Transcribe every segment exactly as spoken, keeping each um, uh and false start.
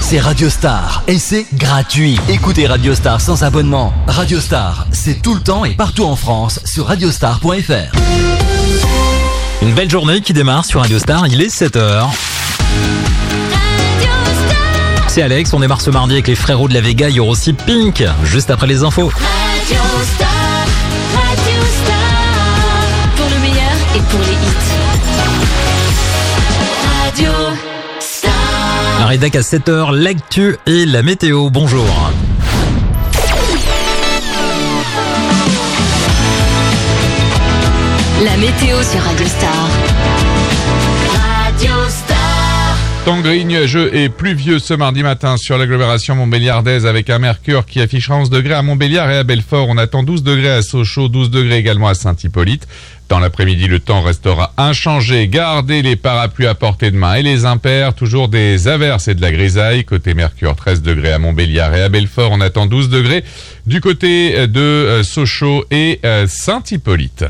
c'est Radio Star et c'est gratuit. Écoutez Radio Star sans abonnement. Radio Star, c'est tout le temps et partout en France sur radiostar point f r. Une belle journée qui démarre sur Radio Star, il est sept heures. C'est Alex, on démarre ce mardi avec les frérots de la Vega, il y aura aussi Pink, juste après les infos. Radio Star, Radio Star, pour le meilleur et pour les hits. Radio Star. La rédac à sept heures, l'actu et la météo, bonjour. La météo sur Radio Star. Radio Star. Temps gris, nuageux et pluvieux ce mardi matin sur l'agglomération montbéliardaise avec un mercure qui affichera onze degrés à Montbéliard et à Belfort. On attend douze degrés à Sochaux, douze degrés également à Saint-Hippolyte. Dans l'après-midi, le temps restera inchangé. Gardez les parapluies à portée de main et les impairs. Toujours des averses et de la grisaille. Côté Mercure, treize degrés à Montbéliard et à Belfort. On attend douze degrés du côté de Sochaux et Saint-Hippolyte.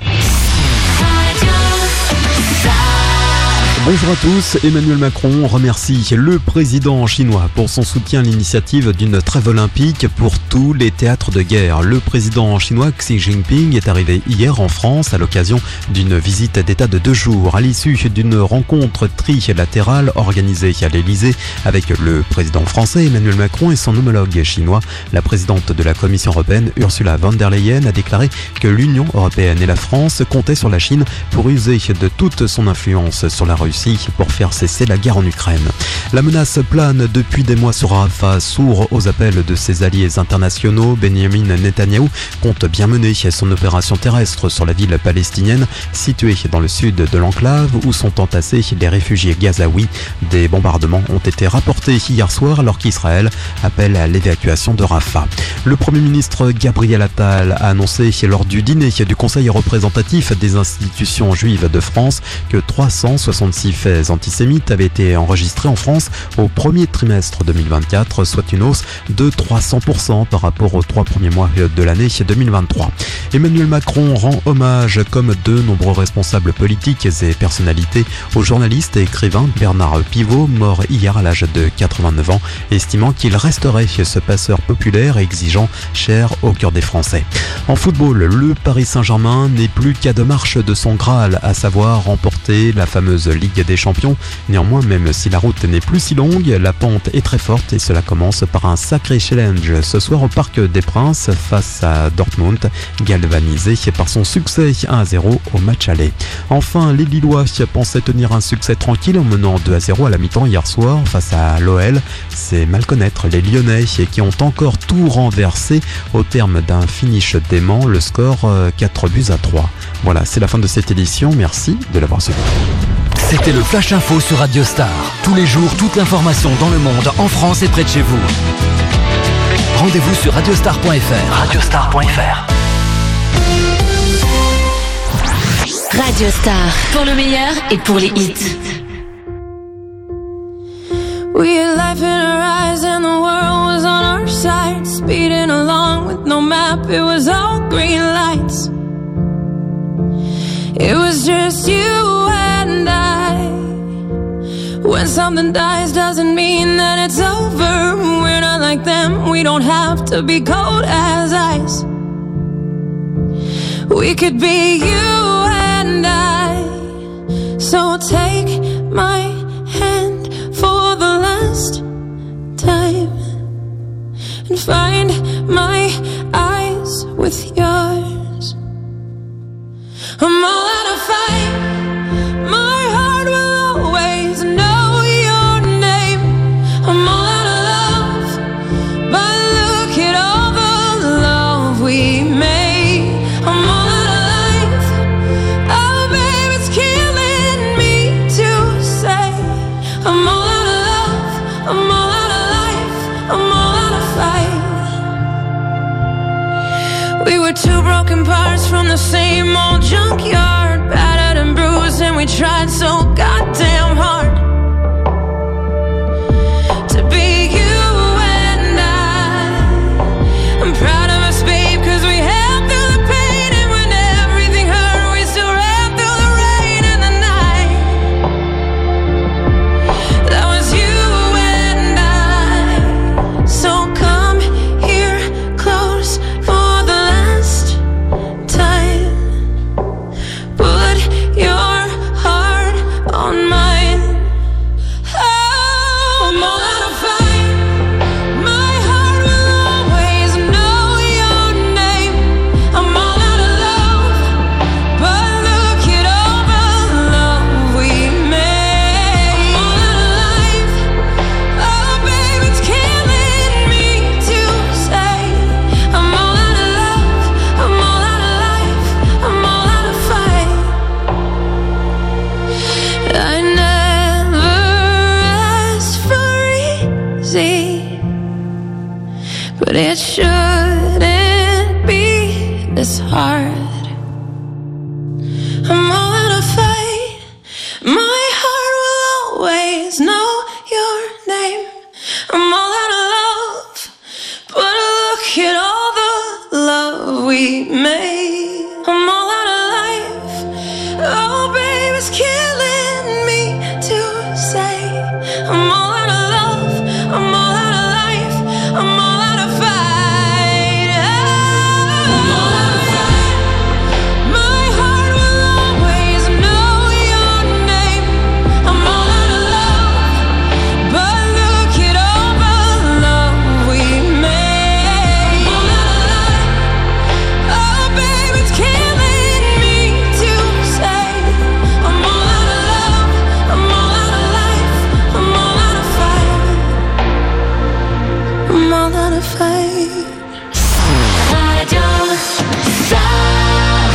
Bonjour à tous, Emmanuel Macron remercie le président chinois pour son soutien à l'initiative d'une trêve olympique pour tous les théâtres de guerre. Le président chinois Xi Jinping est arrivé hier en France à l'occasion d'une visite d'État de deux jours, à l'issue d'une rencontre trilatérale organisée à l'Elysée avec le président français Emmanuel Macron et son homologue chinois. La présidente de la Commission européenne Ursula von der Leyen a déclaré que l'Union européenne et la France comptaient sur la Chine pour user de toute son influence sur la Russie pour faire cesser la guerre en Ukraine. La menace plane depuis des mois sur Rafah, sourd aux appels de ses alliés internationaux. Benjamin Netanyahou compte bien mener son opération terrestre sur la ville palestinienne située dans le sud de l'enclave où sont entassés les réfugiés gazaouis. Des bombardements ont été rapportés hier soir alors qu'Israël appelle à l'évacuation de Rafah. Le Premier ministre Gabriel Attal a annoncé lors du dîner du Conseil représentatif des institutions juives de France que trois cent soixante-six faits antisémites avaient été enregistrés en France au premier trimestre deux mille vingt-quatre, soit une hausse de trois cents pour cent par rapport aux trois premiers mois de l'année deux mille vingt-trois. Emmanuel Macron rend hommage, comme de nombreux responsables politiques et personnalités, au journaliste et écrivain Bernard Pivot, mort hier à l'âge de quatre-vingt-neuf ans, estimant qu'il resterait ce passeur populaire et exigeant, cher au cœur des Français. En football, le Paris Saint-Germain n'est plus qu'à deux marches de son Graal, à savoir remporter la fameuse Ligue des Champions. Néanmoins, même si la route n'est plus si longue, la pente est très forte et cela commence par un sacré challenge ce soir au Parc des Princes face à Dortmund, galvanisé par son succès un à zéro au match aller. Enfin, les Lillois pensaient tenir un succès tranquille en menant deux à zéro à la mi-temps hier soir face à l'O L. C'est mal connaître les Lyonnais qui ont encore tout renversé au terme d'un finish dément, le score quatre buts à trois. Voilà, c'est la fin de cette édition. Merci de l'avoir suivi. C'était le Flash Info sur Radio Star. Tous les jours, toute l'information dans le monde, en France et près de chez vous. Rendez-vous sur radiostar point f r. radiostar point f r. Radio Star, pour le meilleur et pour les hits. We had life in our eyes and the world was on our side. Speeding along with no map, it was all green lights. It was just you and I. When something dies doesn't mean that it's over. We're not like them, we don't have to be cold as ice. We could be you and I. So take my hand for the last time and find my eyes with yours. I'm all out of fight. My heart will always know your name. I'm all out of love, but look at all the love we made. I'm all out of life. Oh, babe, it's killing me to say. I'm all out of love. I'm all out of life. I'm all out of fight. We were two broken parts from the same old junkyard, battered and bruised, and we tried so goddamn hard to be you and I. I'm proud of us, babe, cause we held through the pain, and when everything hurt, we still ran through the rain and the night. That was you and I. I never asked for easy, but it shouldn't be this hard. I'm all out of fight. My heart will always know your name. I'm all out of love, but look at all the love we made. I'm all out of life. Oh, babe, it's killing me to say. I'm all out of love. I'm all out of life. I'm all out of fight. Oh, I'm all out of fight. My heart will always know your name. I'm all out of love, but look at all the love we made. I'm all out of life. Oh, babe, it's killing me to say. I'm all out of love. I'm all out of life. I'm all out of fight. I'm all out of fight. Radio Star.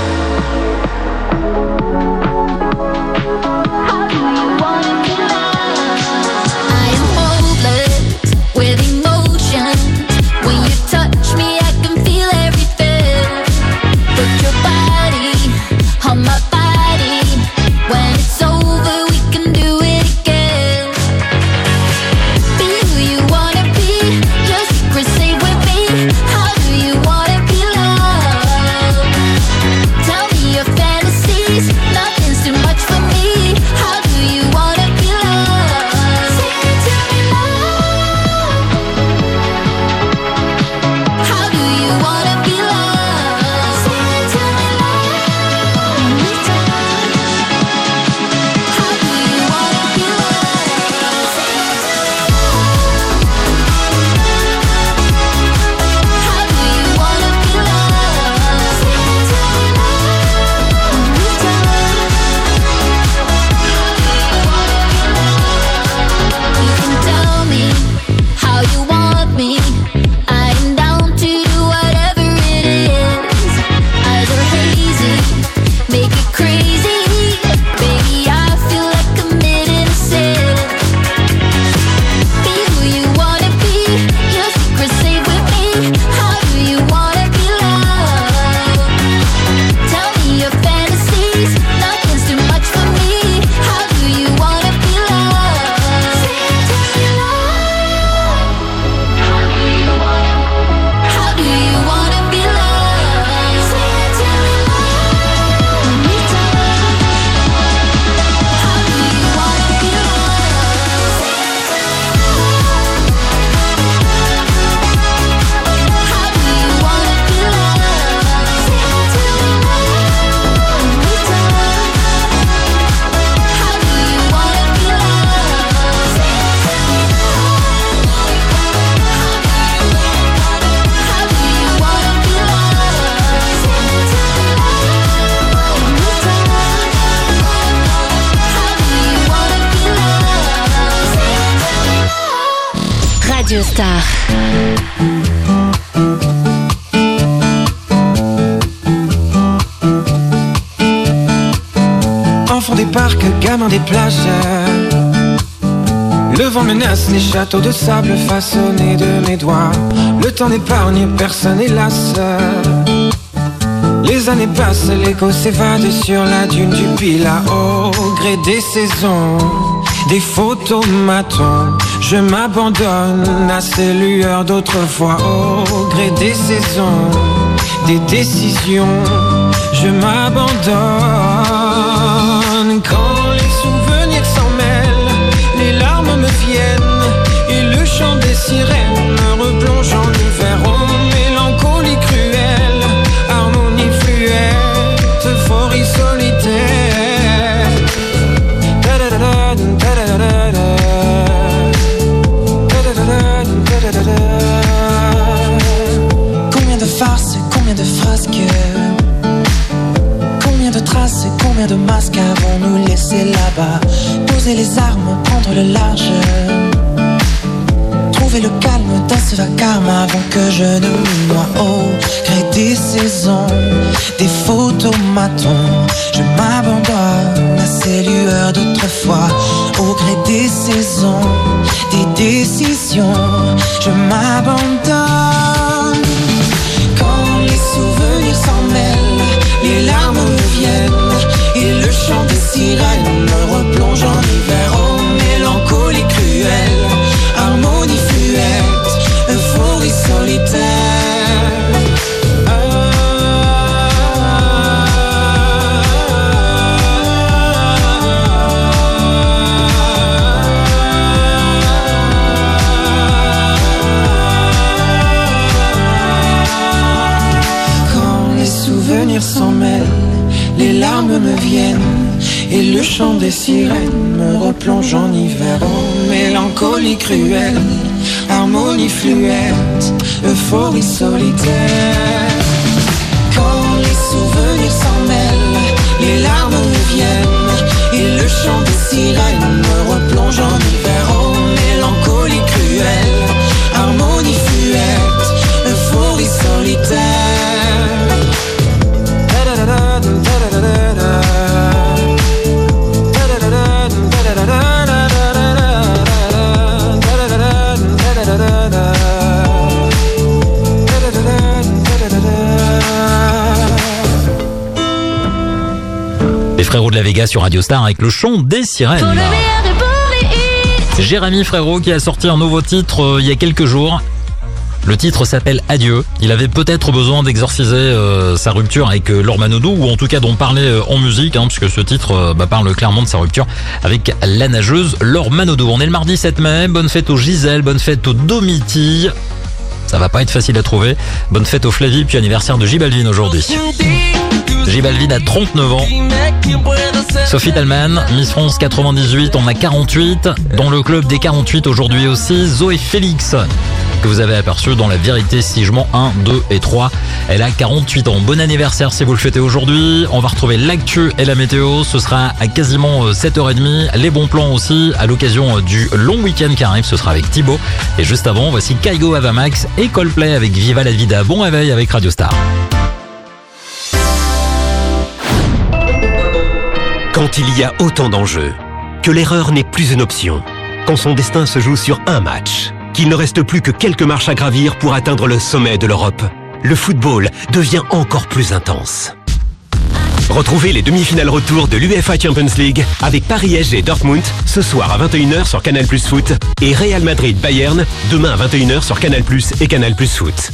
How do you want to be loved? I am hopeless with emotion. When you touch me, I can feel everything. Put your body on my body. When it's over, we can do it again. Be who you wanna be. Your secret stay with me. How do you wanna be loved? Tell me your fantasies. Nothing's too much for me. How do you wanna be loved? Say it to me, love. How do you wanna be loved? Say it to me, love. How do you wanna be loved? Say it to me, love. How do you wanna be loved? Say it to me, love. You can tell me how you want me. I am down to do whatever it is. Eyes are hazy, make it crazy. Baby, I feel like committing a sin. Be who you wanna be. Your secret stay with me. How do you wanna be loved? Tell me your fantasies. Nothing's too much for me. How do you wanna be loved? Say it to me, love. How do you wanna? How do you wanna be loved? Say it to me, love. How do you wanna be loved? Say it to me, love. How do you wanna be loved? Say it to me, love. How do you wanna be loved? Say it to me, love. How do you wanna be loved? Say it to me, love. Radio Star. Enfant des parcs, gamin des plages. Le vent menace les châteaux de sable façonnés de mes doigts. Le temps n'épargne personne, hélas. Les années passent, l'écho s'évade sur la dune du Pilat. Au gré des saisons, des photomatons, je m'abandonne à ces lueurs d'autrefois. Au gré des saisons, des décisions, je m'abandonne. Quand les souvenirs s'en mêlent, les larmes me viennent et le chant des sirènes me replonge en hiver. Oh, mélancolie cruelle, harmonie fluette, euphorie solitaire. Da-da-da-da, da-da-da-da. Da-da-da-da, da-da-da-da. Combien de farces, combien de frasques, combien de traces et combien de masques avons-nous laissé là-bas? Poser les armes, prendre le large, trouver le calme dans ce vacarme avant que je ne me noie. Au gré des saisons, des photomatons. Je m'abandonne à ces lueurs d'autrefois. Au gré des saisons, des décisions, je m'abandonne. Quand les souvenirs s'en mêlent, les larmes me viennent et le chant des sirènes me replonge en hiver. Oh, mélancolie cruelle, harmonie fluette, euphorie solitaire. S'en mêlent, les larmes me viennent et le chant des sirènes me replonge en hiver. Oh, mélancolie cruelle, harmonie fluette, euphorie solitaire. Quand les souvenirs s'en mêlent, les larmes me viennent et le chant des sirènes me replonge en hiver. Oh, mélancolie cruelle, harmonie fluette, euphorie solitaire. Les Frérots de la Vega sur Radio Star avec le chant des sirènes. C'est Jérémy Frérot qui a sorti un nouveau titre euh, il y a quelques jours. Le titre s'appelle Adieu. Il avait peut-être besoin d'exorciser euh, sa rupture avec euh, Laure Manodou, ou en tout cas d'en parler euh, en musique, hein, puisque ce titre euh, bah, parle clairement de sa rupture avec la nageuse Laure Manodou. On est le mardi sept mai, bonne fête aux Gisèle, bonne fête aux Domitille. Ça va pas être facile à trouver. Bonne fête aux Flavie, puis anniversaire de J Balvin aujourd'hui. J Balvin a trente-neuf ans. Sophie Tallman, Miss France quatre-vingt-dix-huit, on a quarante-huit. Dans le club des quarante-huit aujourd'hui aussi, Zoé Félix, que vous avez aperçu dans La Vérité si je mens un, deux et trois. Elle a quarante-huit ans. Bon anniversaire si vous le fêtez aujourd'hui. On va retrouver l'actu et la météo. Ce sera à quasiment sept heures trente. Les bons plans aussi à l'occasion du long week-end qui arrive. Ce sera avec Thibaut. Et juste avant, voici Kaigo Avamax et Coldplay avec Viva la Vida. Bon réveil avec Radio Star. Quand il y a autant d'enjeux, que l'erreur n'est plus une option, quand son destin se joue sur un match, qu'il ne reste plus que quelques marches à gravir pour atteindre le sommet de l'Europe, le football devient encore plus intense. Retrouvez les demi-finales retour de l'UEFA Champions League avec Paris S G Dortmund ce soir à vingt et une heures sur Canal Plus Foot et Real Madrid Bayern demain à vingt et une heures sur Canal Plus et Canal Plus Foot.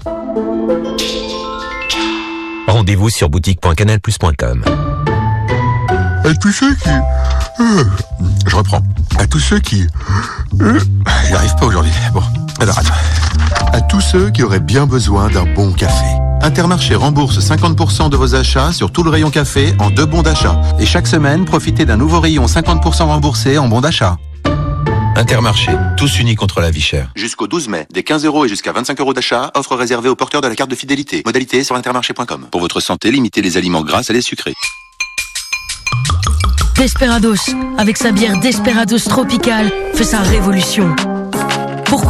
Rendez-vous sur boutique point canal plus point com. À tous ceux qui... Euh, je reprends. À tous ceux qui... Euh, j'y arrive pas aujourd'hui. Bon, alors attends. À tous ceux qui auraient bien besoin d'un bon café. Intermarché rembourse cinquante pour cent de vos achats sur tout le rayon café en deux bons d'achat. Et chaque semaine, profitez d'un nouveau rayon cinquante pour cent remboursé en bons d'achat. Intermarché, tous unis contre la vie chère. Jusqu'au douze mai, des quinze euros et jusqu'à vingt-cinq euros d'achat, offre réservée aux porteurs de la carte de fidélité. Modalité sur intermarché point com. Pour votre santé, limitez les aliments gras et les sucrés. Desperados, avec sa bière Desperados Tropical, fait sa révolution. Pourquoi ?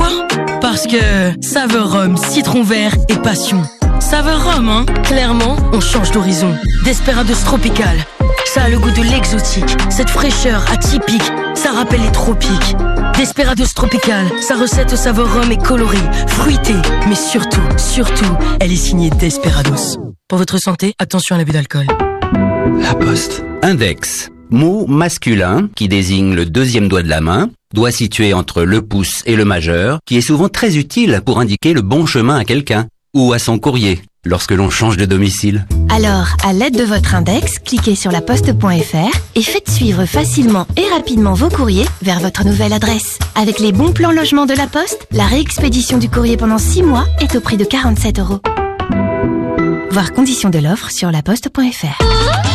Parce que saveur rhum, citron vert et passion. Saveur rhum, hein ? Clairement, on change d'horizon. Desperados Tropical, ça a le goût de l'exotique, cette fraîcheur atypique, ça rappelle les tropiques. Desperados Tropical, sa recette au saveur rhum est colorée, fruitée, mais surtout, surtout, elle est signée Desperados. Pour votre santé, attention à l'abus d'alcool. La Poste. Index. Mot masculin qui désigne le deuxième doigt de la main, doigt situé entre le pouce et le majeur, qui est souvent très utile pour indiquer le bon chemin à quelqu'un ou à son courrier lorsque l'on change de domicile. Alors, à l'aide de votre index, cliquez sur laposte point f r et faites suivre facilement et rapidement vos courriers vers votre nouvelle adresse. Avec les bons plans logement de la Poste, la réexpédition du courrier pendant six mois est au prix de quarante-sept euros. Voir conditions de l'offre sur laposte point f r.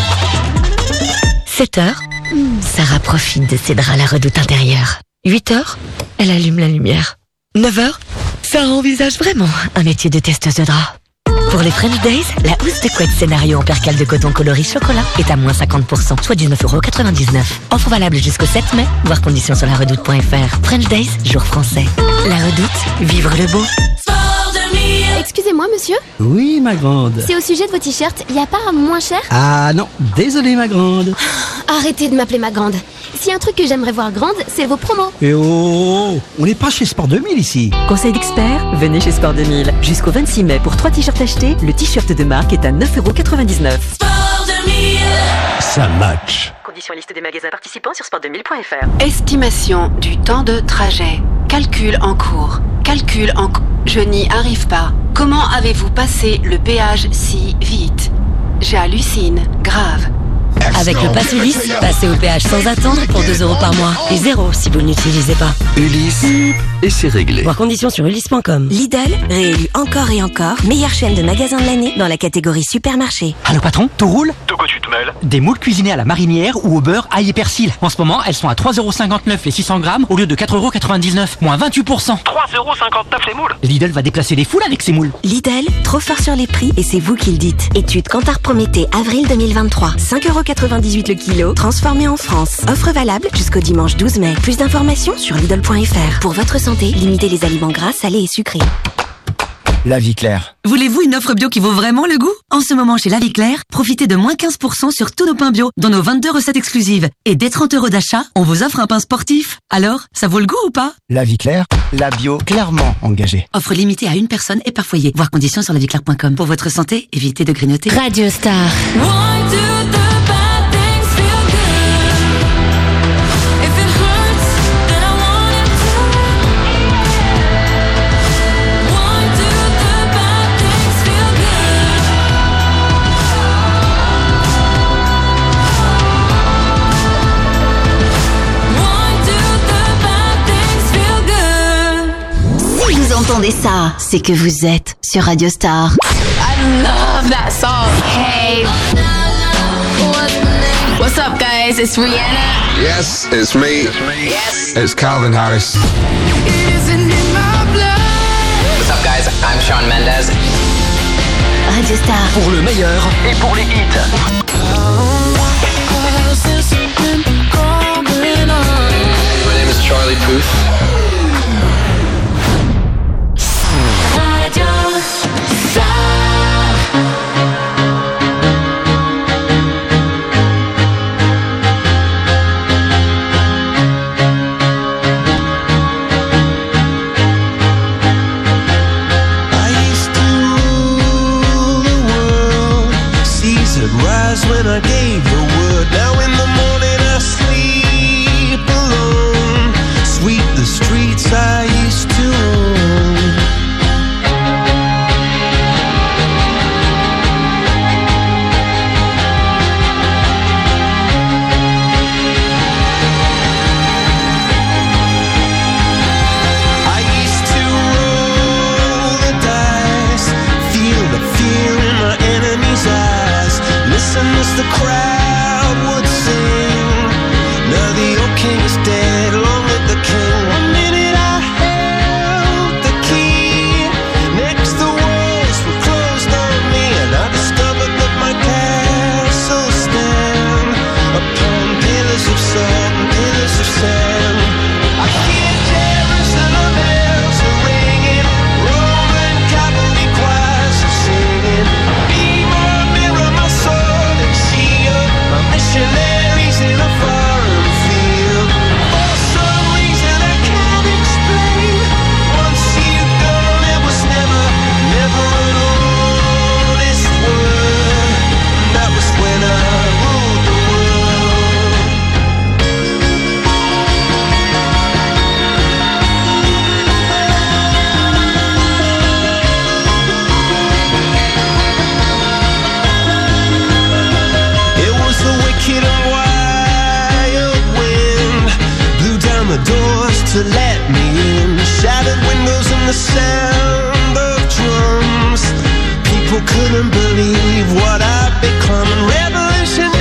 sept heures, Sarah profite de ses draps à la redoute intérieure. huit heures, elle allume la lumière. neuf heures, Sarah envisage vraiment un métier de testeuse de draps. Pour les French Days, la housse de couette scénario en percale de coton coloris chocolat est à moins cinquante pour cent, soit dix-neuf euros quatre-vingt-dix-neuf. Offre valable jusqu'au sept mai, voir conditions sur la redoute point f r. French Days, jour français. La redoute, vivre le beau. Excusez-moi. Excusez-moi, monsieur. Oui, ma grande. C'est au sujet de vos t-shirts. Y a pas moins cher? Ah non, désolé, ma grande. Arrêtez de m'appeler ma grande. S'il y a un truc que j'aimerais voir grande, c'est vos promos. Et oh, on n'est pas chez Sport deux mille ici. Conseil d'expert, venez chez Sport deux mille. Jusqu'au vingt-six mai, pour trois t-shirts achetés, le t-shirt de marque est à neuf euros quatre-vingt-dix-neuf. Sport deux mille. Ça match. Conditions et liste des magasins participants sur sport deux mille point f r. Estimation du temps de trajet. Calcul en cours. Calcul en cours. Je n'y arrive pas. Comment avez-vous passé le péage si vite? J'hallucine. Grave. Avec le pass Ulysse, passez au péage sans attendre pour deux euros par mois. Et zéro si vous ne l'utilisez pas. Ulysse, et c'est réglé. Voir conditions sur ulysse point com. Lidl, réélu encore et encore, meilleure chaîne de magasins de l'année dans la catégorie supermarché. Allô patron, tout roule? De quoi tu te mêles? Des moules cuisinés à la marinière ou au beurre, ail et persil. En ce moment, elles sont à trois euros cinquante-neuf les six cents grammes au lieu de quatre euros quatre-vingt-dix-neuf, moins vingt-huit pour cent. trois euros cinquante-neuf les moules? Lidl va déplacer les foules avec ses moules. Lidl, trop fort sur les prix et c'est vous qui le dites. Étude Kantar Prométhée, avril deux mille vingt-trois. cinq euros quatre-vingt-dix-huit le kilo, transformé en France. Offre valable jusqu'au dimanche douze mai. Plus d'informations sur Lidl point f r. Pour votre santé, limitez les aliments gras, salés et sucrés. La Vie Claire. Voulez-vous une offre bio qui vaut vraiment le goût? En ce moment, chez La Vie Claire, profitez de moins quinze pour cent sur tous nos pains bio, dans nos vingt-deux recettes exclusives. Et dès trente euros d'achat, on vous offre un pain sportif. Alors, ça vaut le goût ou pas? La Vie Claire, la bio clairement engagée. Offre limitée à une personne et par foyer. Voir conditions sur la vie claire point com. Pour votre santé, évitez de grignoter. Radio Star. Why do the bad things feel good? If it hurts, then I want it to. Why do the bad things feel good? Why do the bad things feel good? Si vous entendez ça, c'est que vous êtes sur Radio Star. I love that song. Hey. What's up, guys? It's Rihanna. Yes, it's me. Yes. It's Calvin Harris. What's up, guys? I'm Shawn Mendes. Radio Star. Pour le meilleur et pour les hits. My name is Charlie Puth. Radio Star. Rise when I gave the word. Now in the morning I sleep alone. Sweep the streets I used to own. I used to roll the dice, feel the fear in my enemy's eyes. Listen as the crowd would sing. Now the old king is dead, long live the king. One minute I held the key, next the walls were closed on me, and I discovered that my castle stand upon pillars of salt and pillars of sand. I hear Jerusalem bells are ringing, Roman cavalry choirs are singing. Be my mirror, my sword and shield, my missionaries in a foreign field. For some reason I can't explain, once you've gone it was never, never an honest word. That was when I ruled the world. It was the wicked and wild wind, blew down the doors to let me in. Shattered windows and the sound of drums. People couldn't believe what I'd become. Revolutionaries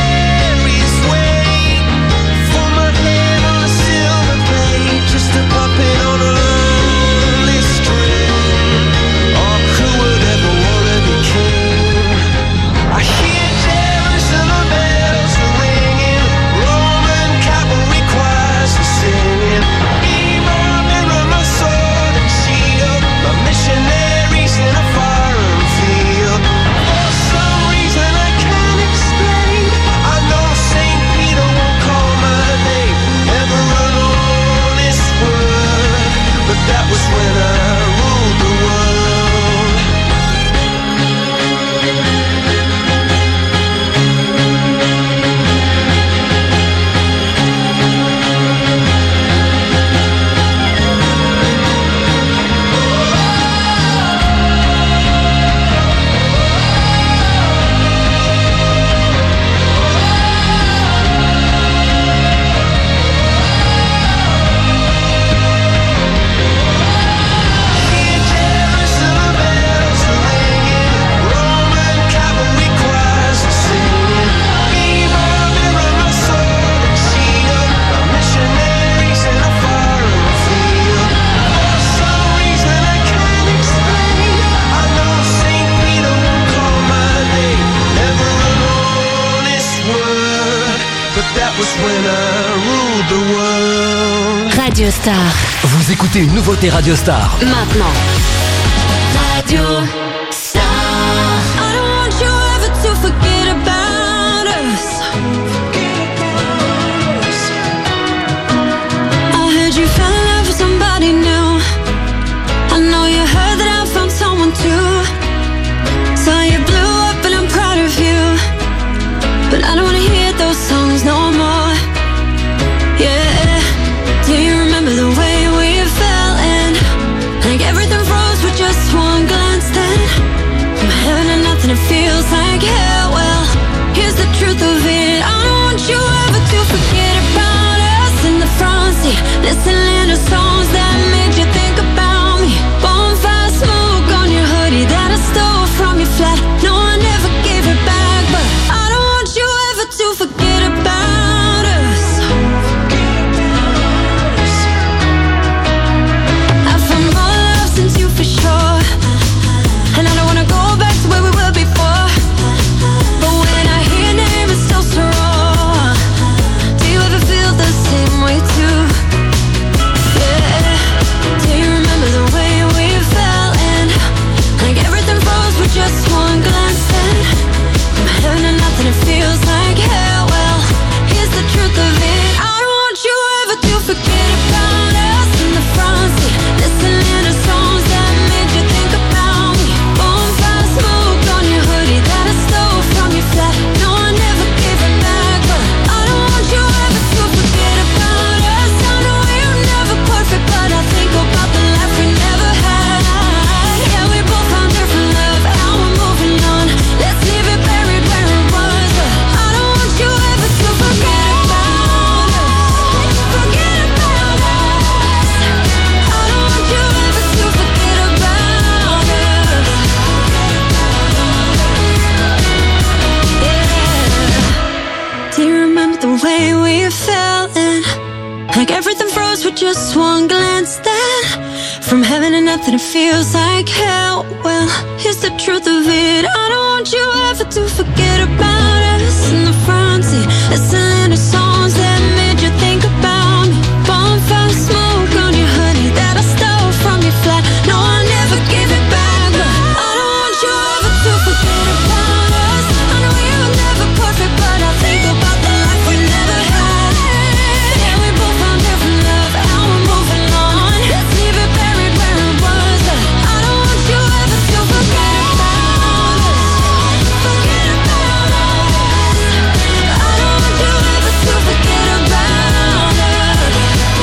wait for my head on a silver plate, just a puppet on a lonely string. Oh, who would ever wanna be king? I hear Jerusalem bells are ringing, Roman cavalry choirs are singing. Be my mirror, my sword and shield, my missionaries in a fire. rule the world. Radio Star. Vous écoutez une nouveauté Radio Star. Maintenant. Radio Star. I don't want you ever to forget about us. I heard you fell in love with somebody new. I know you heard that I found someone too. So you blew up and I'm proud of you. But I don't wanna hear those songs no more. Yeah. Do you remember the way we fell in? Like everything froze with just one glance then. From heaven to nothing, it feels like hell. Well, here's the truth of it. I don't want you ever to forget about us in the front seat, listening to songs that made you think about me. Bonfire smoke on your hoodie that I stole from your flat. No, I never gave it back, but I don't want you ever to forget about us. I found more love since you for sure, and I don't wanna go back to where we were before. But when I hear your name, it's still so raw. Do you ever feel the same way too? Yeah. Do you remember the way we fell in? Like everything froze with just one glance then. From heaven to nothing, it feels like hell. Well, here's the truth of it. I don't want you ever to forget about us in the front seat, listening to songs that made you think about me. Bonfire smoke on your hoodie that I stole from your flat. No, I never gave it back, but I don't want you ever to forget about us. I know we're never perfect, but I think about the life we never had. Yeah, we both found different love, now we're moving on. Let's leave it buried where it was, but I don't want you ever to forget about us. Forget about us. I don't want you ever to forget about us. Yeah. Do you remember the way we fell in? Like everything froze with just one glance then. From heaven to nothing, it feels like hell. Well, here's the truth of it. I don't want you ever to forget about us in the front seat, listening to songs that made you think about me. Bonfire smoke on your hoodie that I stole from your flat. No, I never gave it back, but I don't want you ever to forget about us. I know we were never perfect, but I think about the life we never had. Yeah, we both found different love, now we're moving on. Let's leave it buried where it was, but I don't want you ever to forget about us. Forget about us. I don't want you ever to forget about us.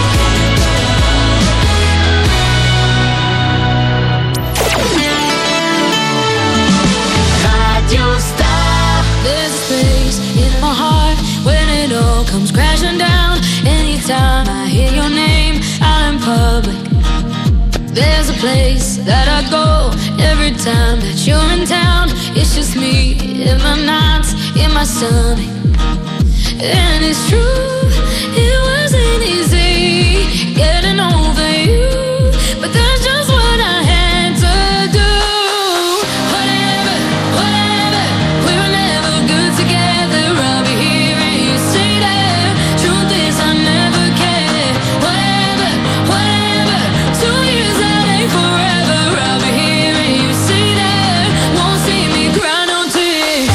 Radio Star. There's a space in my heart when it all comes crashing down. Anytime I hear your name out in public, there's a place that I go every time that you're in town. It's just me in my nights, in my stomach. And it's true, it wasn't easy getting over you, but that's just what I had to do. Whatever, whatever, we were never good together. I'll be hearing you say that. Truth is I never cared. Whatever, whatever, two years that ain't forever. I'll be hearing you say that. Won't see me cry no tears.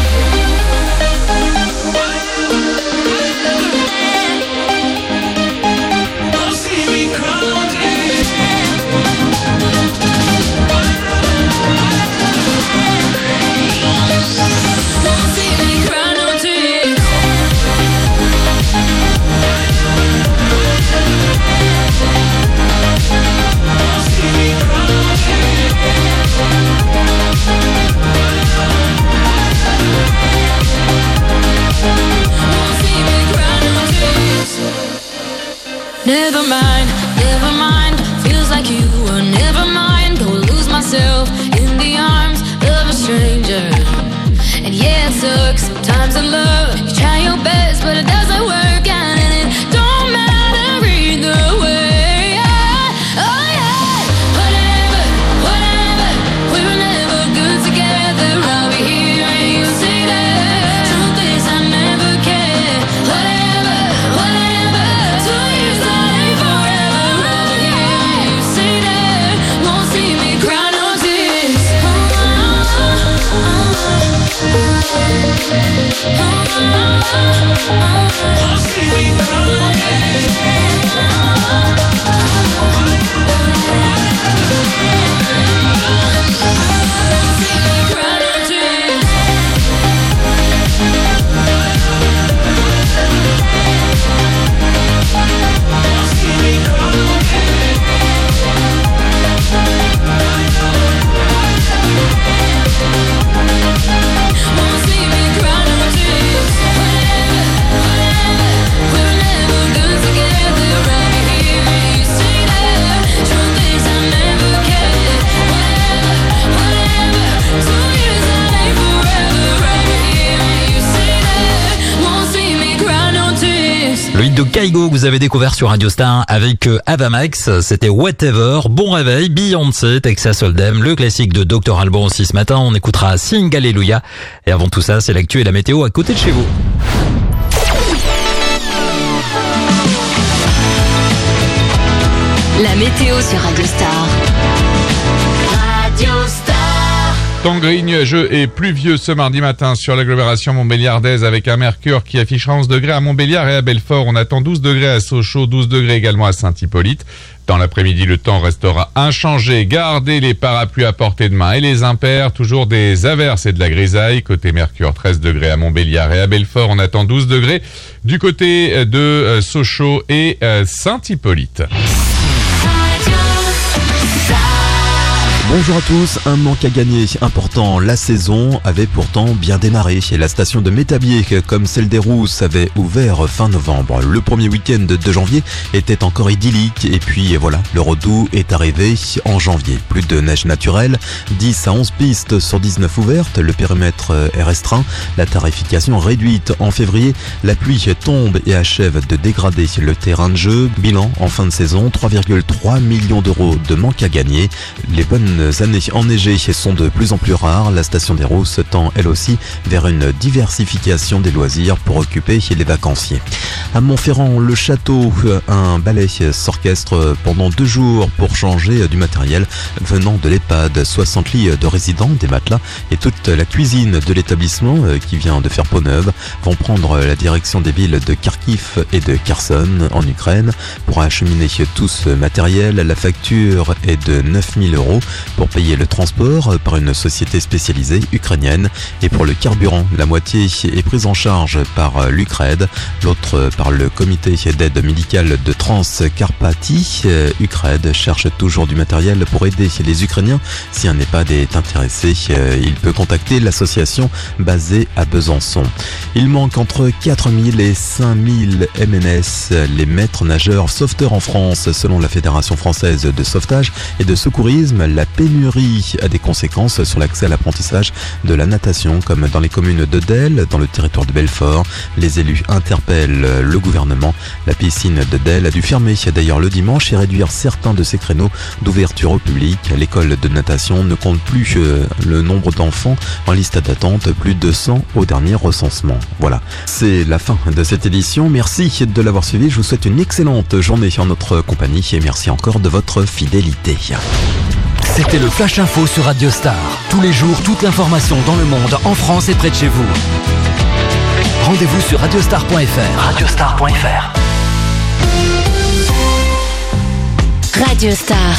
Won't see me cry no tears. Won't see me cry no tears. Won't see me cry no Won't see me cry no tears. Never mind, never mind. Feels like you were never mind. Go lose myself in the arms of a stranger. And yeah, it sucks sometimes in love. You try your best, but it doesn't work out, and it don't matter either way. Yeah. Oh yeah. Whatever, whatever. We were never good together. I'll be hearing you say that. Truth is I never cared. Whatever, whatever. Kygo que vous avez découvert sur Radio Star avec euh, Avamax. C'était Whatever. Bon réveil. Beyoncé, Texas Hold'em, le classique de docteur Alban aussi ce matin. On écoutera Sing Alléluia. Et avant tout ça, c'est l'actu et la météo à côté de chez vous. La météo sur Radio Star. Radio Star. Temps gris, nuageux et pluvieux ce mardi matin sur l'agglomération montbéliardaise avec un mercure qui affichera onze degrés à Montbéliard et à Belfort. On attend douze degrés à Sochaux, douze degrés également à Saint-Hippolyte. Dans l'après-midi, le temps restera inchangé. Gardez les parapluies à portée de main et les impairs. Toujours des averses et de la grisaille. Côté mercure, treize degrés à Montbéliard et à Belfort. On attend douze degrés du côté de Sochaux et Saint-Hippolyte. Bonjour à tous, un manque à gagner important. La saison avait pourtant bien démarré et la station de Métabier, comme celle des Rousses, avait ouvert fin novembre. Le premier week-end de janvier était encore idyllique et puis voilà, le redout est arrivé en janvier. Plus de neige naturelle, dix à onze pistes sur dix-neuf ouvertes, le périmètre est restreint, la tarification réduite. En février, la pluie tombe et achève de dégrader le terrain de jeu. Bilan en fin de saison, trois virgule trois millions d'euros de manque à gagner. Les bonnes années enneigées sont de plus en plus rares. La station des Rousses tend elle aussi vers une diversification des loisirs pour occuper les vacanciers. À Montferrand, le château, un ballet s'orchestre pendant deux jours pour changer du matériel venant de l'EHPAD. soixante lits de résidents, des matelas et toute la cuisine de l'établissement qui vient de faire peau neuve vont prendre la direction des villes de Kharkiv et de Kherson en Ukraine pour acheminer tout ce matériel. La facture est de neuf mille euros pour payer le transport par une société spécialisée ukrainienne et pour le carburant, la moitié est prise en charge par l'Ukraine, l'autre par le comité d'aide médicale de Transcarpathie. Ukraine cherche toujours du matériel pour aider les Ukrainiens. Si un EHPAD est intéressé, il peut contacter l'association basée à Besançon. Il manque entre quatre mille et cinq mille M N S, les maîtres nageurs sauveteurs en France, selon la Fédération française de sauvetage et de secourisme. La pénurie a des conséquences sur l'accès à l'apprentissage de la natation, comme dans les communes de Delle, dans le territoire de Belfort. Les élus interpellent le gouvernement. La piscine de Delle a dû fermer d'ailleurs le dimanche et réduire certains de ses créneaux d'ouverture au public. L'école de natation ne compte plus le nombre d'enfants en liste d'attente, plus de cent au dernier recensement. Voilà, c'est la fin de cette édition. Merci de l'avoir suivi. Je vous souhaite une excellente journée en notre compagnie et merci encore de votre fidélité. C'était le Flash Info sur Radio Star. Tous les jours, toute l'information dans le monde, en France et près de chez vous. Rendez-vous sur radiostar point f r. radiostar point f r. Radio Star.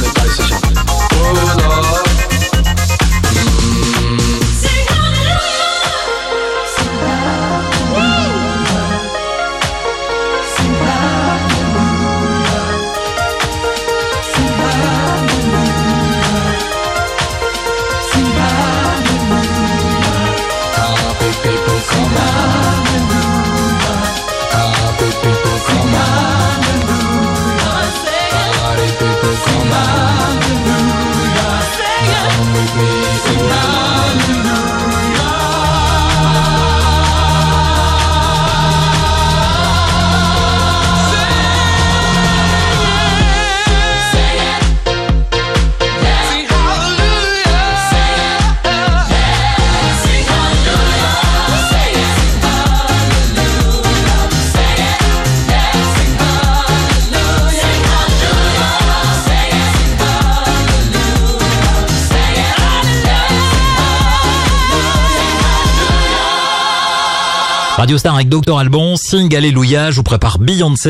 le bail se chante. Oh là. Radio Star avec Docteur Alban, Sing Alléluia, je vous prépare Beyoncé.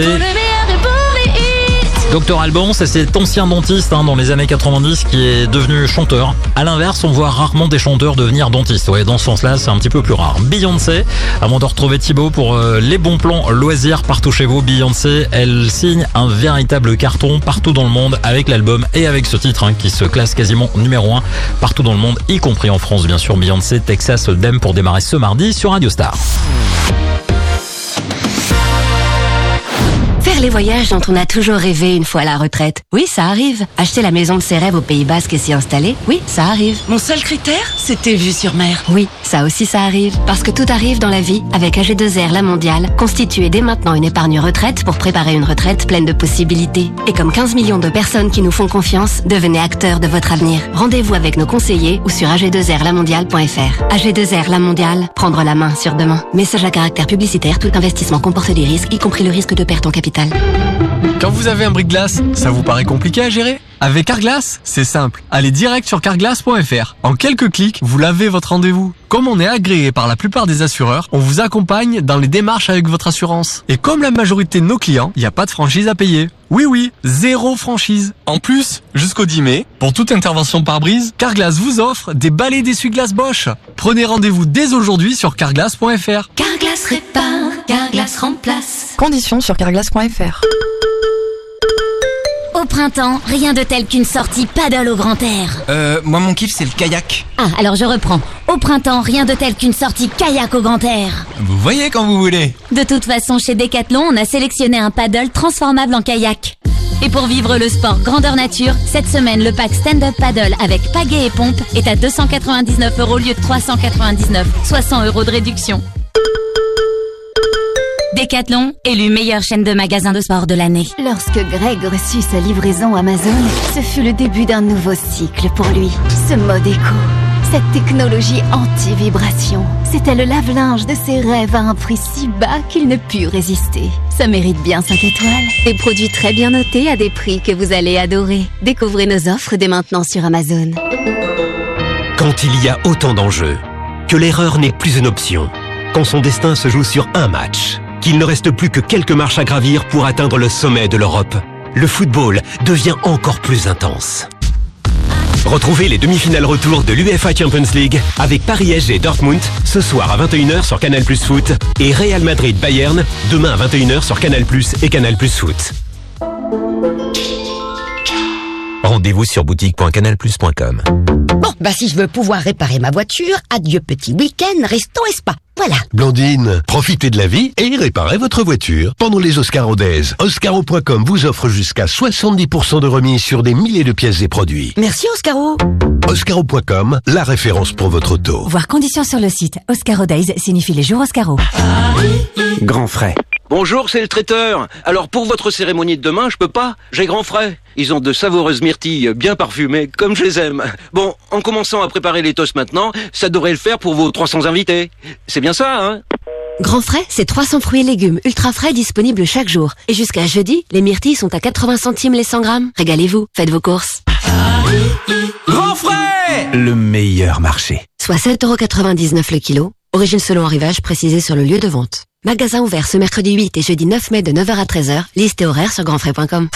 Docteur Alban, c'est cet ancien dentiste hein, dans les années quatre-vingt-dix qui est devenu chanteur. À l'inverse, on voit rarement des chanteurs devenir dentistes. Ouais, dans ce sens-là, c'est un petit peu plus rare. Beyoncé, avant de retrouver Thibaut pour euh, les bons plans loisirs partout chez vous. Beyoncé, elle signe un véritable carton partout dans le monde avec l'album et avec ce titre hein, qui se classe quasiment numéro un partout dans le monde, y compris en France bien sûr. Beyoncé, Texas Hold'em pour démarrer ce mardi sur Radio Star. Faire les voyages dont on a toujours rêvé une fois à la retraite. Oui, ça arrive. Acheter la maison de ses rêves au Pays Basque et s'y installer. Oui, ça arrive. Mon seul critère, c'était vue sur mer. Oui, ça aussi ça arrive. Parce que tout arrive dans la vie avec A G deux R La Mondiale. Constituez dès maintenant une épargne retraite pour préparer une retraite pleine de possibilités. Et comme quinze millions de personnes qui nous font confiance, devenez acteurs de votre avenir. Rendez-vous avec nos conseillers ou sur A G deux R la mondiale point F R. A G deux R La Mondiale, prendre la main sur demain. Message à caractère publicitaire, tout investissement comporte des risques, y compris le risque de perte en capital. Quand vous avez un bris-de-glace, ça vous paraît compliqué à gérer ? Avec Carglass, c'est simple. Allez direct sur carglass point F R. En quelques clics, vous lavez votre rendez-vous. Comme on est agréé par la plupart des assureurs, on vous accompagne dans les démarches avec votre assurance. Et comme la majorité de nos clients, il n'y a pas de franchise à payer. Oui oui, zéro franchise. En plus, jusqu'au dix mai, pour toute intervention pare-brise, Carglass vous offre des balais d'essuie-glace Bosch. Prenez rendez-vous dès aujourd'hui sur carglass point F R. Carglass répare, Carglass remplace. Conditions sur carglass point F R. Au printemps, rien de tel qu'une sortie paddle au grand air. Euh, moi mon kiff c'est le kayak. Ah, alors je reprends. Au printemps, rien de tel qu'une sortie kayak au grand air. Vous voyez quand vous voulez. De toute façon, chez Decathlon, on a sélectionné un paddle transformable en kayak. Et pour vivre le sport grandeur nature, cette semaine, le pack stand-up paddle avec pagaie et pompe est à deux cent quatre-vingt-dix-neuf euros au lieu de trois cent quatre-vingt-dix-neuf, soit cent euros de réduction. Decathlon, élu meilleure chaîne de magasins de sport de l'année. Lorsque Greg reçut sa livraison Amazon, ce fut le début d'un nouveau cycle pour lui. Ce mode éco, cette technologie anti-vibration, c'était le lave-linge de ses rêves à un prix si bas qu'il ne put résister. Ça mérite bien cinq étoiles. Des produits très bien notés à des prix que vous allez adorer. Découvrez nos offres dès maintenant sur Amazon. Quand il y a autant d'enjeux, que l'erreur n'est plus une option, quand son destin se joue sur un match, qu'il ne reste plus que quelques marches à gravir pour atteindre le sommet de l'Europe, le football devient encore plus intense. Retrouvez les demi-finales retour de l'UEFA Champions League avec Paris S G Dortmund ce soir à vingt et une heures sur Canal plus Foot et Real Madrid Bayern demain à vingt et une heures sur Canal plus et Canal plus Foot. Rendez-vous sur boutique point canal plus point com. Bon, bah si je veux pouvoir réparer ma voiture, adieu petit week-end, resto et spa. Voilà. Blandine, profitez de la vie et réparez votre voiture pendant les Oscaro Days. Oscaro point com vous offre jusqu'à soixante-dix pour cent de remise sur des milliers de pièces et produits. Merci Oscaro. Oscaro point com, la référence pour votre auto. Voir conditions sur le site. Oscaro Days signifie les jours Oscaro. Grand frais. Bonjour, c'est le traiteur. Alors pour votre cérémonie de demain, je peux pas. J'ai grand frais. Ils ont de savoureuses myrtilles bien parfumées, comme je les aime. Bon, en commençant à préparer les toasts maintenant, ça devrait le faire pour vos trois cents invités. C'est bien ça, hein? Grand frais, c'est trois cents fruits et légumes ultra frais disponibles chaque jour. Et jusqu'à jeudi, les myrtilles sont à quatre-vingts centimes les cent grammes. Régalez-vous, faites vos courses. Grand frais! Le meilleur marché. Soit sept euros quatre-vingt-dix-neuf le kilo. Origine selon arrivage précisée sur le lieu de vente. Magasin ouvert ce mercredi huit et jeudi neuf mai de neuf heures à treize heures. Liste et horaire sur grand frais point com.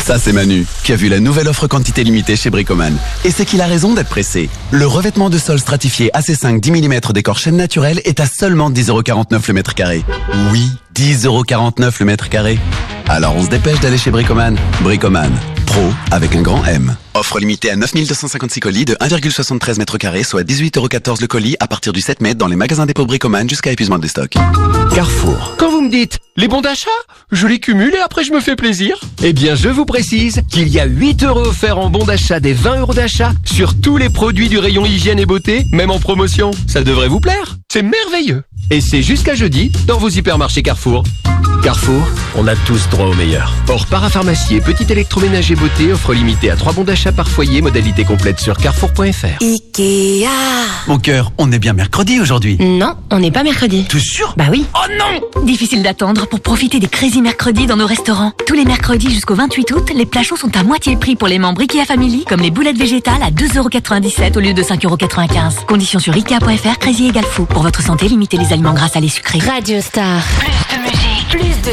Ça c'est Manu, qui a vu la nouvelle offre quantité limitée chez Bricoman. Et c'est qu'il a raison d'être pressé. Le revêtement de sol stratifié A C cinq dix millimètres décor chaîne naturelle est à seulement dix euros quarante-neuf le mètre carré. Oui, dix euros quarante-neuf le mètre carré. Alors on se dépêche d'aller chez Bricoman. Bricoman, pro avec un grand M. Offre limitée à neuf mille deux cent cinquante-six colis de un virgule soixante-treize mètres carrés, soit dix-huit euros quatorze le colis à partir du sept mai dans les magasins dépôt Bricoman jusqu'à épuisement des stocks. Carrefour. Quand vous me dites les bons d'achat, je les cumule et après je me fais plaisir. Eh bien, je vous précise qu'il y a huit euros offerts en bons d'achat des vingt euros d'achat sur tous les produits du rayon hygiène et beauté, même en promotion. Ça devrait vous plaire. C'est merveilleux. Et c'est jusqu'à jeudi dans vos hypermarchés Carrefour. Carrefour, on a tous droit au meilleur. Or, parapharmacie et petit électroménager beauté offre limitée à trois bons d'achat par foyer, modalité complète sur carrefour point f r. Ikea. Mon cœur, on est bien mercredi aujourd'hui. Non, on n'est pas mercredi. T'es sûr? Bah oui. Oh non! Difficile d'attendre pour profiter des Crazy Mercredis dans nos restaurants. Tous les mercredis jusqu'au vingt-huit août, les plats chauds sont à moitié le prix pour les membres Ikea Family, comme les boulettes végétales à deux euros quatre-vingt-dix-sept au lieu de cinq euros quatre-vingt-quinze. Conditions sur ikea point f r, Crazy égale fou. Pour votre santé, limitez les aliments gras à les sucrés. Radio Star. Plus de musique, plus de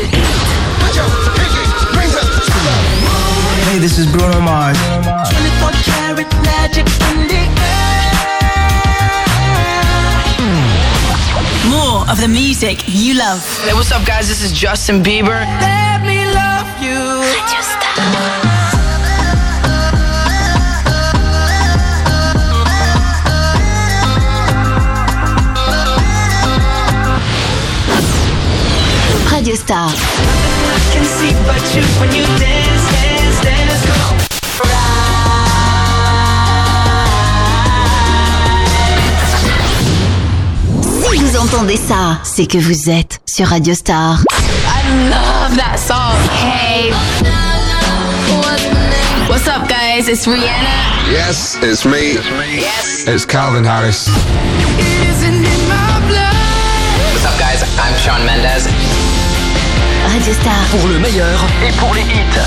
Hey, this is Bruno Mars. twenty-four karat magic in the air. More of the music you love. Hey, what's up, guys? This is Justin Bieber. Let me love you. Radio Star. Radio Star. I can see but you when you dance, dance, dance. Si vous entendez ça, c'est que vous êtes sur Radio Star. I love that song. Hey. What's up, guys? It's Rihanna. Yes, it's me. Yes. It's Calvin Harris. Isn't in my blood. What's up, guys? I'm Shawn Mendes. Radio Star. Pour le meilleur Et pour les hits.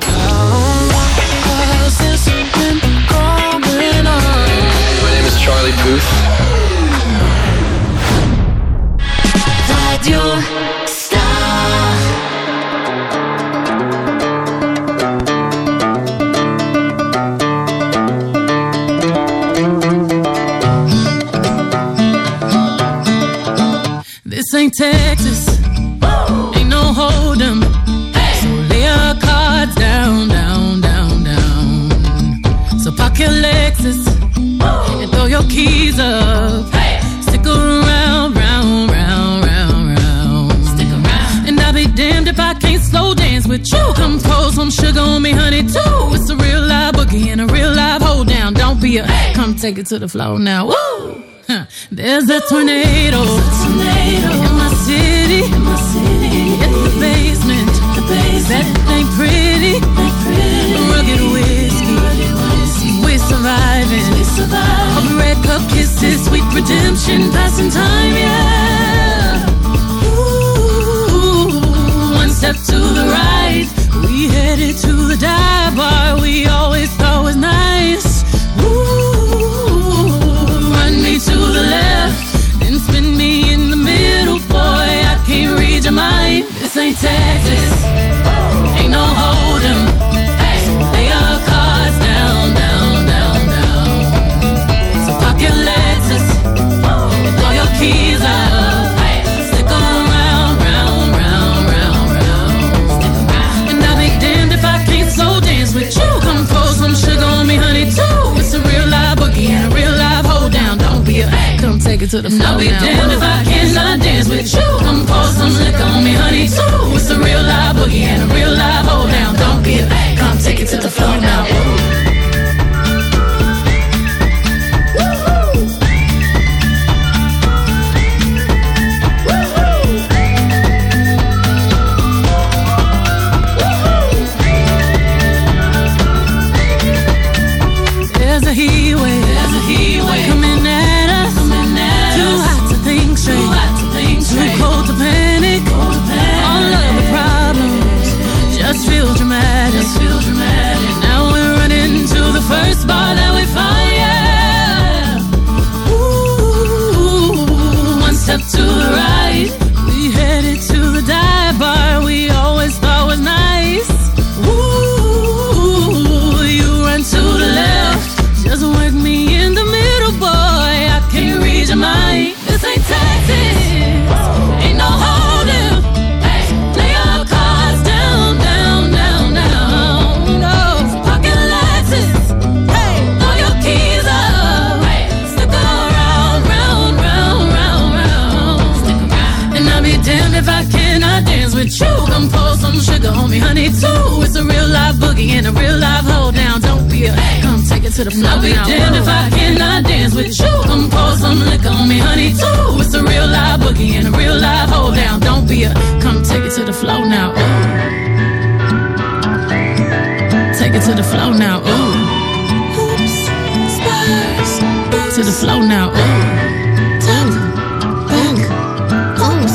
My name is Charlie Puth. Radio Star. This ain't Texas. Ain't no hold 'em. So lay your cards down, down, down, down. So park your Lexus and throw your keys up. Stick around, round, round, round, round. Stick around. And I'll be damned if I can't slow dance with you. Come pour some sugar on me, honey, too. It's a real live boogie and a real live hold down. Don't be a come take it to the floor now. Woo! Huh. There's a tornado, tornado in my city. In my city. It's the basement. The basement. That ain't pretty. Ain't pretty. Rugged whiskey. Rugged whiskey. We're surviving. We surviving. All the red cup kisses, sweet redemption, passing time, yeah. Ooh, one step to the right, we headed to the dive bar we always thought was nice. Ooh, run me to the left, then spin me in the middle, boy, I can't read your mind. This ain't Texas, ain't no hold 'em. So lay your cards down, down, down, down. So park your Lexus and throw your keys up. Stick around, round, round, round, round. And I'll be damned if I can't slow dance with you. Come pour some sugar on me, honey, too. It's a real live boogie and a real live hold down. Don't be a come take it to the floor. I'll be damned if I cannot dance with you. Come pour some liquor on me, honey, too. It's a real live boogie and a real live hold down. Don't be a come take it to the floor now. There's a heat wave, there's a heat wave coming at us, coming at too us. Hot to think straight, too hot to think straight, too cold to panic, cold to panic. All of the problems just feel dramatic, just feel dramatic. Now we're running to the first bar that we find, yeah. Ooh, one step to the right, we headed to the dive bar we always thought was nice. Ooh, boogie and a real live hold down. Don't be a, come take it to the floor. I'll be damned if I cannot dance with you. Come pour some liquor on me, honey, too. It's a real live boogie and a real live hold down. Don't be a, come take it to the floor now. Ooh. Take it to the floor now. Ooh. Oops, spurs. To the floor now. Ooh. Top, back, oops.